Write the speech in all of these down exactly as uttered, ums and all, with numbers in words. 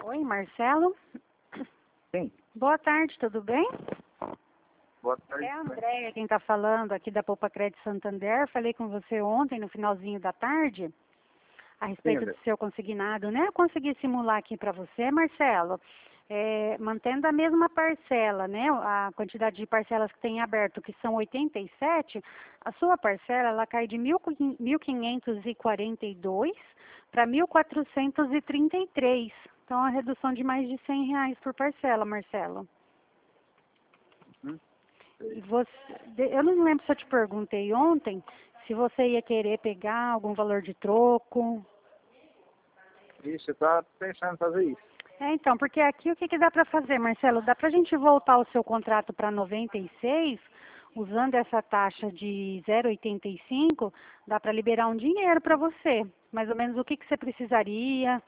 Oi, Marcelo. Sim. Boa tarde, tudo bem? Boa tarde. É a Andréia quem está falando aqui da Poupa Crédito Santander. Falei com você ontem, no finalzinho da tarde, a respeito Sim, do seu consignado, né? Eu consegui simular aqui para você, Marcelo, é, mantendo a mesma parcela, né? A quantidade de parcelas que tem aberto, que são oitenta e sete, a sua parcela, ela cai de mil quinhentos e quarenta e dois para mil quatrocentos e trinta e três. Então, a redução de mais de cem reais por parcela, Marcelo. Hum, E você, eu não lembro se eu te perguntei ontem se você ia querer pegar algum valor de troco. Isso, você está pensando em fazer isso. É, então, porque aqui o que, que dá para fazer, Marcelo? Dá para a gente voltar o seu contrato para noventa e seis, usando essa taxa de zero vírgula oitenta e cinco, dá para liberar um dinheiro para você. Mais ou menos o que, que você precisaria.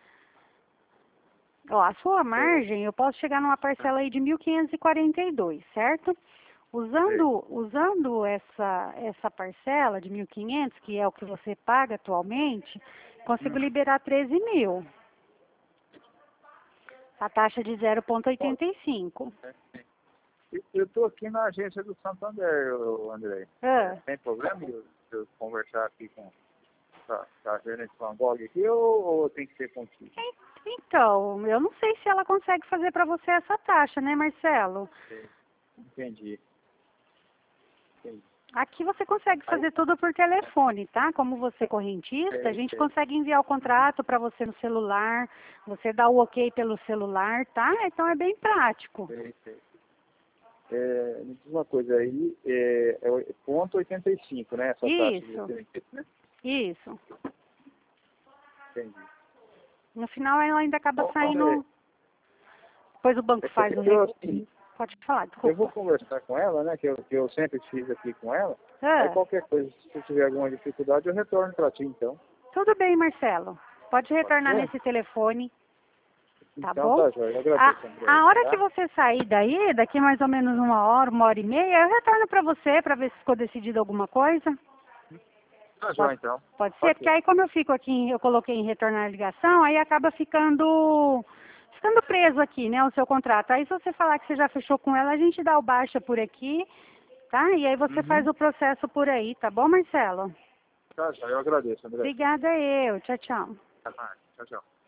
Ó, a sua margem, eu posso chegar numa parcela aí de mil quinhentos e quarenta e dois, certo? Usando, usando essa, essa parcela de mil e quinhentos, que é o que você paga atualmente, consigo Hum. liberar treze mil. A taxa de zero vírgula oitenta e cinco. Eu estou aqui na agência do Santander, ô, André. Ah. Tem problema eu, eu conversar aqui com a, a gerente Van Gogh aqui ou, ou tem que ser contigo? Então, eu não sei se ela consegue fazer para você essa taxa, né, Marcelo? Entendi. Entendi. Aqui você consegue fazer tudo por telefone, tá? Como você é correntista, a gente sei. consegue enviar o contrato para você no celular, você dá o ok pelo celular, tá? Então é bem prático. Sei, sei. É, me diz uma coisa aí, é, é o- ponto oitenta e cinco, né? Essa taxa de Isso, você. isso. Entendi. No final ela ainda acaba Ó, saindo, depois o banco faz o... Eu, re- assim, Pode falar, eu vou desculpa. conversar com ela, né? Que eu, que eu sempre fiz aqui com ela. Aí Ah, qualquer coisa, se você tiver alguma dificuldade, eu retorno para ti, então. tudo bem, Marcelo. Pode Pode retornar ser? nesse telefone. Tá Então bom? tá, Joia. Eu A, agradeço, André. a hora que Tá? você sair daí, daqui mais ou menos uma hora, uma hora e meia, eu retorno para você para ver se ficou decidido alguma coisa. Tá, Joia, Pode, então. pode ser? Porque Ok. aí como eu fico aqui, eu coloquei em retornar a ligação, aí acaba ficando, ficando preso aqui, né, o seu contrato. Aí se você falar que você já fechou com ela, a gente dá o baixa por aqui, tá? E aí você faz Uhum. o processo por aí, tá bom, Marcelo? Tá, Joia. Eu agradeço, André. Obrigada eu. Tchau, tchau. Tá, vai. Tchau, tchau.